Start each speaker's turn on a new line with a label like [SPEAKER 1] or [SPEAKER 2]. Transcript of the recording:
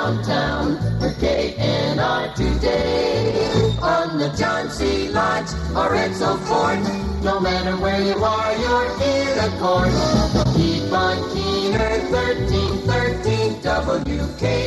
[SPEAKER 1] downtown with KNR today. On the John C. Lodge or Edsel Fort, no matter where you are, you're in a court. Keep on Keener, 1313 WK.